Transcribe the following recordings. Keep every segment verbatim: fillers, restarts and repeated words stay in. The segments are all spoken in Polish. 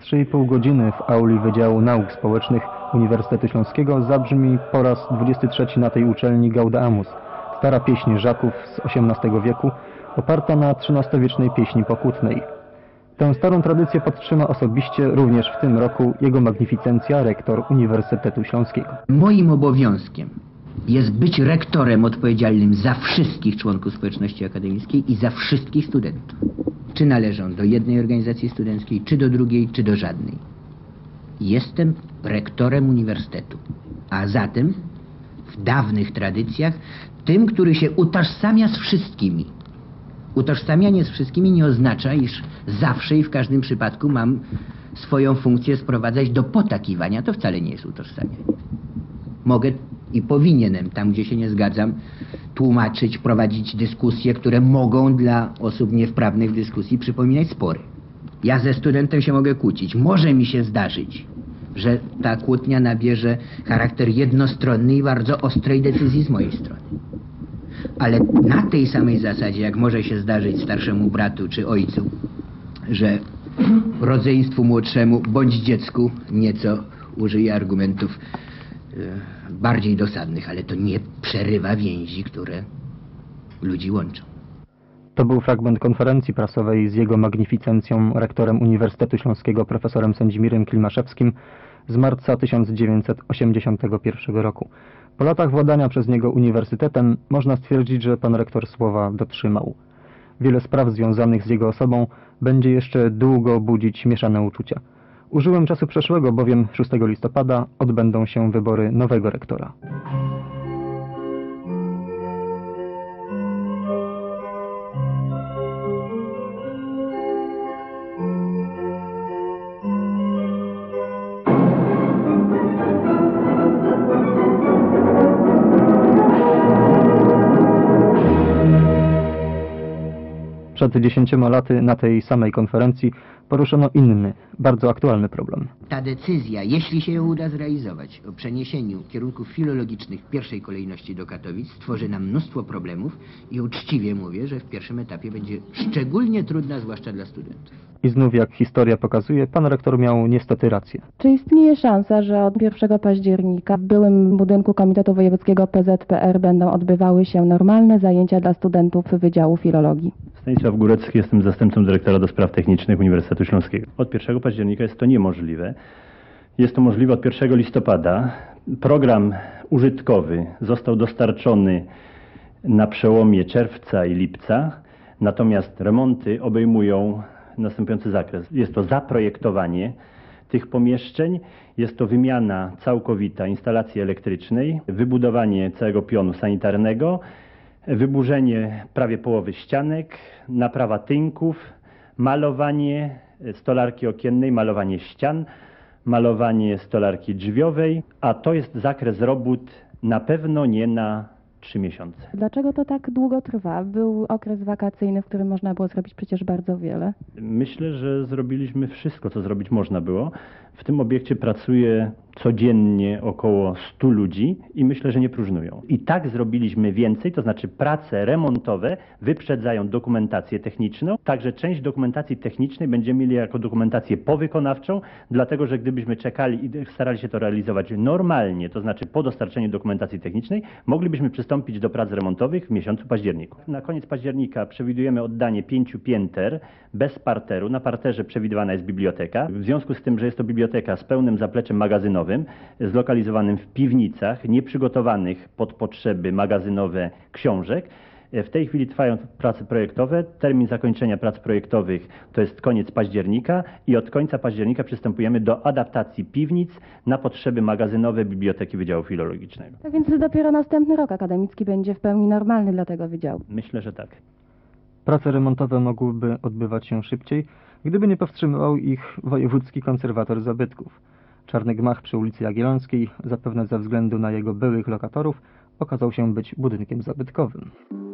trzy i pół godziny w auli Wydziału Nauk Społecznych Uniwersytetu Śląskiego zabrzmi po raz dwudziesty trzeci na tej uczelni Gaudeamus, stara pieśń Żaków z osiemnastego wieku, oparta na trzynastowiecznej pieśni pokutnej. Tę starą tradycję podtrzyma osobiście również w tym roku jego magnificencja, rektor Uniwersytetu Śląskiego. Moim obowiązkiem jest być rektorem odpowiedzialnym za wszystkich członków społeczności akademickiej i za wszystkich studentów. Czy należą do jednej organizacji studenckiej, czy do drugiej, czy do żadnej. Jestem rektorem uniwersytetu, a zatem w dawnych tradycjach tym, który się utożsamia z wszystkimi. Utożsamianie z wszystkimi nie oznacza, iż zawsze i w każdym przypadku mam swoją funkcję sprowadzać do potakiwania. To wcale nie jest utożsamianie. Mogę i powinienem, tam gdzie się nie zgadzam, tłumaczyć, prowadzić dyskusje, które mogą dla osób niewprawnych w dyskusji przypominać spory. Ja ze studentem się mogę kłócić. Może mi się zdarzyć, że ta kłótnia nabierze charakter jednostronny i bardzo ostrej decyzji z mojej strony. Ale na tej samej zasadzie, jak może się zdarzyć starszemu bratu czy ojcu, że rodzeństwu młodszemu bądź dziecku nieco użyje argumentów e, bardziej dosadnych, ale to nie przerywa więzi, które ludzi łączą. To był fragment konferencji prasowej z jego magnificencją, rektorem Uniwersytetu Śląskiego, profesorem Sędzimirem Klimaszewskim z marca tysiąc dziewięćset osiemdziesiątego pierwszego roku. Po latach władania przez niego uniwersytetem można stwierdzić, że pan rektor słowa dotrzymał. Wiele spraw związanych z jego osobą będzie jeszcze długo budzić mieszane uczucia. Użyłem czasu przeszłego, bowiem szóstego listopada odbędą się wybory nowego rektora. Przed dziesięcioma laty na tej samej konferencji poruszono inny, bardzo aktualny problem. Ta decyzja, jeśli się ją uda zrealizować, o przeniesieniu kierunków filologicznych w pierwszej kolejności do Katowic, stworzy nam mnóstwo problemów i uczciwie mówię, że w pierwszym etapie będzie szczególnie trudna, zwłaszcza dla studentów. I znów, jak historia pokazuje, pan rektor miał niestety rację. Czy istnieje szansa, że od pierwszego października w byłym budynku Komitetu Wojewódzkiego P Z P R będą odbywały się normalne zajęcia dla studentów Wydziału Filologii? Stanisław Górecki, jestem zastępcą dyrektora do spraw technicznych Uniwersytetu Śląskiego. Od pierwszego października jest to niemożliwe. Jest to możliwe od pierwszego listopada. Program użytkowy został dostarczony na przełomie czerwca i lipca, natomiast remonty obejmują następujący zakres. Jest to zaprojektowanie tych pomieszczeń, jest to wymiana całkowita instalacji elektrycznej, wybudowanie całego pionu sanitarnego, wyburzenie prawie połowy ścianek, naprawa tynków, malowanie stolarki okiennej, malowanie ścian, malowanie stolarki drzwiowej, a to jest zakres robót na pewno nie na trzy miesiące. Dlaczego to tak długo trwa? Był okres wakacyjny, w którym można było zrobić przecież bardzo wiele. Myślę, że zrobiliśmy wszystko, co zrobić można było. W tym obiekcie pracuje codziennie około stu ludzi i myślę, że nie próżnują. I tak zrobiliśmy więcej, to znaczy prace remontowe wyprzedzają dokumentację techniczną, także część dokumentacji technicznej będziemy mieli jako dokumentację powykonawczą, dlatego że gdybyśmy czekali i starali się to realizować normalnie, to znaczy po dostarczeniu dokumentacji technicznej, moglibyśmy przystąpić do prac remontowych w miesiącu październiku. Na koniec października przewidujemy oddanie pięciu pięter bez parteru. Na parterze przewidywana jest biblioteka. W związku z tym, że jest to biblioteka z pełnym zapleczem magazynowym, zlokalizowanym w piwnicach, nieprzygotowanych pod potrzeby magazynowe książek. W tej chwili trwają prace projektowe. Termin zakończenia prac projektowych to jest koniec października i od końca października przystępujemy do adaptacji piwnic na potrzeby magazynowe Biblioteki Wydziału Filologicznego. Tak więc dopiero następny rok akademicki będzie w pełni normalny dla tego wydziału. Myślę, że tak. Prace remontowe mogłyby odbywać się szybciej, gdyby nie powstrzymywał ich wojewódzki konserwator zabytków. Czarny gmach przy ulicy Jagiellońskiej, zapewne ze względu na jego byłych lokatorów, okazał się być budynkiem zabytkowym.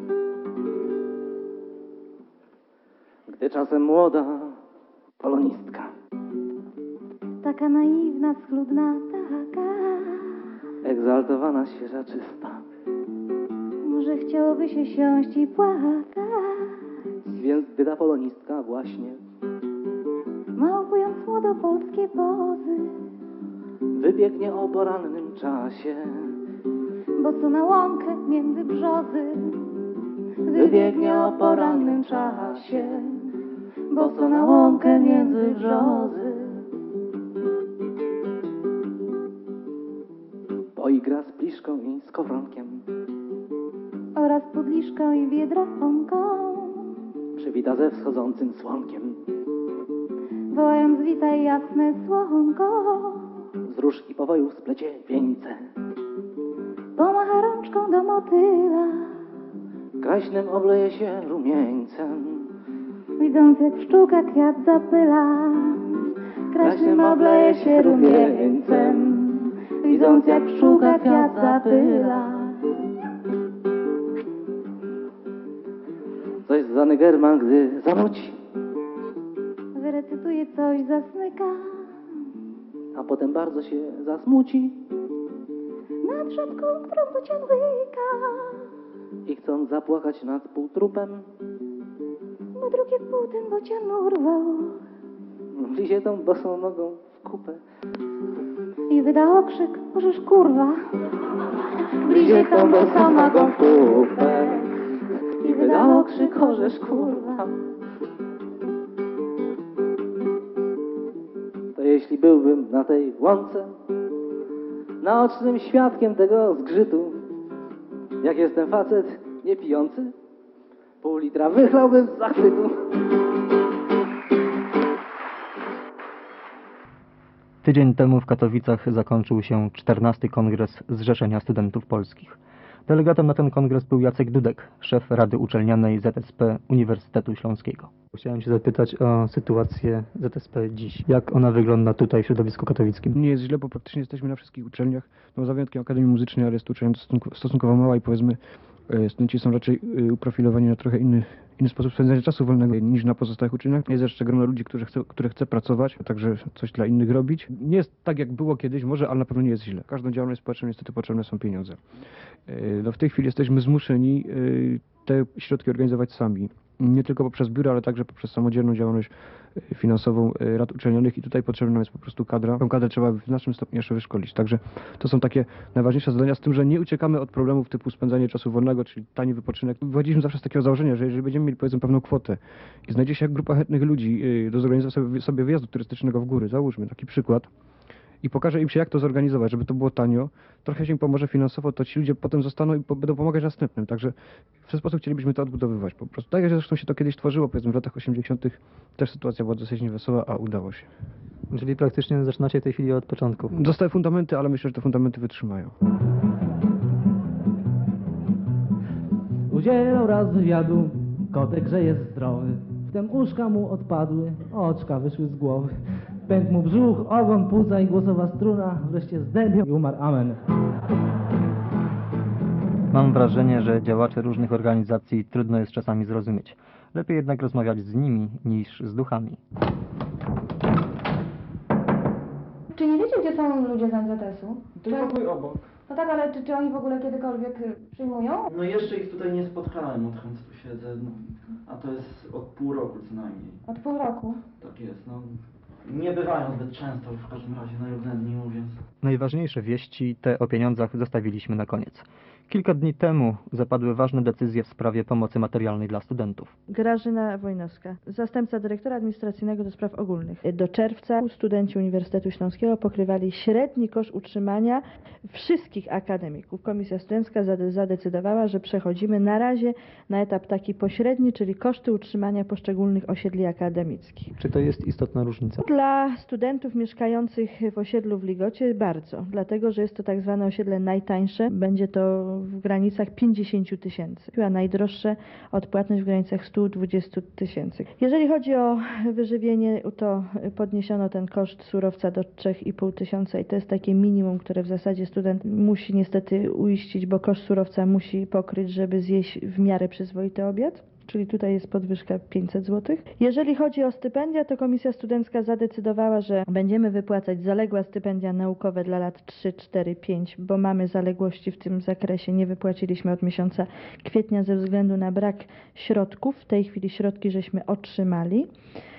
Gdy czasem młoda polonistka, taka naiwna, schludna, taka egzaltowana, świeża, czysta, może chciałoby się siąść i płakać, więc gdy ta polonistka właśnie małpując młodopolskie pozy, wybiegnie o porannym czasie. bo co na łąkę między brzozy. Wybiegnie o porannym czasie, bo co na łąkę między brzozy. Poigra z pliszką i z kowronkiem, oraz pudliszką i biedronką, przywita ze wschodzącym słonkiem. wołając witaj jasne słonko, Z róż i powojów splecie wieńce, pomacha rączką do motyla, kraśnym obleje się rumieńcem. widząc jak pszczółka kwiat zapyla. Kraśnym obleje się rumieńcem, widząc jak pszczółka kwiat zapyla. Coś za Negerman, gdy zanuci, Wyrecytuje coś, zasmyka, a potem bardzo się zasmuci nad rzadką, którą bocian łyka, i chcąc zapłakać nad półtrupem, bo drugie pół ten bocian urwał wlizie tą bosą nogą w kupę. i wyda okrzyk, możesz kurwa. Bliżej tą bosą nogą w kupę i wyda okrzyk, orzesz kurwa. To jeśli byłbym na tej łące naocznym świadkiem tego zgrzytu, jak jestem facet niepijący, pół litra wychlałbym z zachwytu. Tydzień temu w Katowicach zakończył się czternasty Kongres Zrzeszenia Studentów Polskich. Delegatem na ten kongres był Jacek Dudek, szef Rady Uczelnianej Z S P Uniwersytetu Śląskiego. Chciałem się zapytać o sytuację Z S P dziś. Jak ona wygląda tutaj w środowisku katowickim? Nie jest źle, bo praktycznie jesteśmy na wszystkich uczelniach, no za wyjątkiem Akademii Muzycznej, ale jest to uczelnia stosunkowo, stosunkowo mała i powiedzmy e, studenci są raczej e, uprofilowani na trochę inny, inny sposób spędzania czasu wolnego niż na pozostałych uczelniach. Jest jeszcze grono ludzi, którzy chce, które chce pracować, także coś dla innych robić. Nie jest tak jak było kiedyś może, ale na pewno nie jest źle. Każdą działalność społeczną niestety potrzebne są pieniądze. E, no w tej chwili jesteśmy zmuszeni e, te środki organizować sami. Nie tylko poprzez biura, ale także poprzez samodzielną działalność finansową rad uczelnianych i tutaj potrzebna nam jest po prostu kadra. Tą kadrę trzeba w znacznym stopniu jeszcze wyszkolić. Także to są takie najważniejsze zadania, z tym, że nie uciekamy od problemów typu spędzanie czasu wolnego, czyli tani wypoczynek. Wychodziliśmy zawsze z takiego założenia, że jeżeli będziemy mieli powiedzmy pewną kwotę i znajdzie się grupa chętnych ludzi do zorganizowania sobie, sobie wyjazdu turystycznego w góry, załóżmy taki przykład, i pokaże im się, jak to zorganizować, żeby to było tanio, trochę się im pomoże finansowo, to ci ludzie potem zostaną i po, będą pomagać następnym. Także w ten sposób chcielibyśmy to odbudowywać po prostu. Tak jak zresztą się to kiedyś tworzyło, powiedzmy w latach osiemdziesiątych też sytuacja była dosyć niewesoła, a udało się. Czyli praktycznie zaczynacie w tej chwili od początku. Zostały fundamenty, ale myślę, że te fundamenty wytrzymają. Udzielał raz wywiadu kotek, że jest zdrowy. Wtem uszka mu odpadły, oczka wyszły z głowy. Pękł mu brzuch, ogon, płuca i głosowa struna. Wreszcie zdębiał i umarł. Amen. Mam wrażenie, że działaczy różnych organizacji trudno jest czasami zrozumieć. Lepiej jednak rozmawiać z nimi niż z duchami. Czy nie wiecie, gdzie są ludzie z M Z S-u? Ten pokój obok. No tak, ale czy, czy oni w ogóle kiedykolwiek y, przyjmują? No jeszcze ich tutaj nie spotkałem, odkąd tu siedzę, no, a to jest od pół roku co najmniej. Od pół roku. Tak jest, no. Nie bywają zbyt często, w każdym razie na równe dni mówiąc. Najważniejsze wieści, te o pieniądzach, zostawiliśmy na koniec. Kilka dni temu zapadły ważne decyzje w sprawie pomocy materialnej dla studentów. Grażyna Wojnowska, zastępca dyrektora administracyjnego do spraw ogólnych. Do czerwca studenci Uniwersytetu Śląskiego pokrywali średni koszt utrzymania wszystkich akademików. Komisja studencka zadecydowała, że przechodzimy na razie na etap taki pośredni, czyli koszty utrzymania poszczególnych osiedli akademickich. Czy to jest istotna różnica? Dla studentów mieszkających w osiedlu w Ligocie bardzo, dlatego że jest to tak zwane osiedle najtańsze. Będzie to w granicach pięćdziesiąt tysięcy, a najdroższe odpłatność w granicach sto dwadzieścia tysięcy. Jeżeli chodzi o wyżywienie, to podniesiono ten koszt surowca do trzy i pół tysiąca i to jest takie minimum, które w zasadzie student musi niestety uiścić, bo koszt surowca musi pokryć, żeby zjeść w miarę przyzwoity obiad. Czyli tutaj jest podwyżka pięćset złotych. Jeżeli chodzi o stypendia, to Komisja Studencka zadecydowała, że będziemy wypłacać zaległe stypendia naukowe dla lat trzy, cztery, pięć, bo mamy zaległości w tym zakresie. Nie wypłaciliśmy od miesiąca kwietnia ze względu na brak środków. W tej chwili środki żeśmy otrzymali.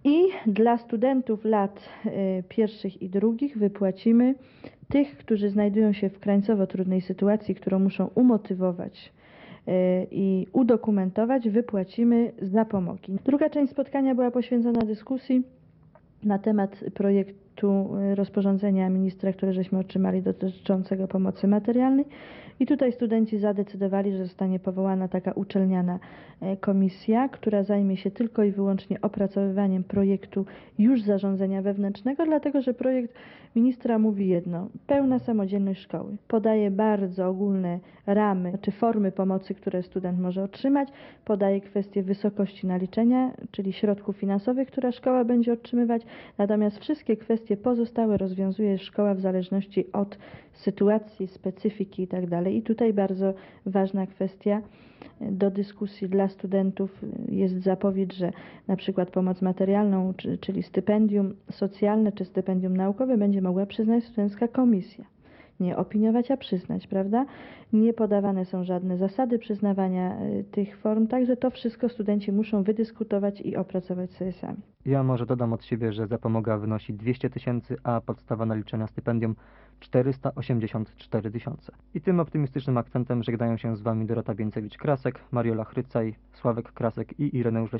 I dla studentów lat y, pierwszych i drugich wypłacimy tych, którzy znajdują się w krańcowo trudnej sytuacji, którą muszą umotywować y, i udokumentować, wypłacimy zapomogi. Druga część spotkania była poświęcona dyskusji na temat projektu rozporządzenia ministra, które żeśmy otrzymali, dotyczącego pomocy materialnej. I tutaj studenci zadecydowali, że zostanie powołana taka uczelniana komisja, która zajmie się tylko i wyłącznie opracowywaniem projektu już zarządzenia wewnętrznego, dlatego że projekt ministra mówi jedno: pełna samodzielność szkoły. Podaje bardzo ogólne ramy czy formy pomocy, które student może otrzymać, podaje kwestię wysokości naliczenia, czyli środków finansowych, które szkoła będzie otrzymywać, natomiast wszystkie kwestie pozostałe rozwiązuje szkoła w zależności od sytuacji, specyfiki itd. I tutaj bardzo ważna kwestia do dyskusji dla studentów jest zapowiedź, że na przykład pomoc materialną, czyli stypendium socjalne czy stypendium naukowe będzie mogła przyznać studencka komisja. Nie opiniować, a przyznać, prawda? Nie podawane są żadne zasady przyznawania tych form, także to wszystko studenci muszą wydyskutować i opracować sobie sami. Ja może dodam od siebie, że zapomoga wynosi dwieście tysięcy, a podstawa naliczenia stypendium czterysta osiemdziesiąt cztery tysiące. I tym optymistycznym akcentem żegnają się z Wami Dorota Bieńcewicz-Krasek, Mariola Chrycaj, Sławek Krasek i Ireneusz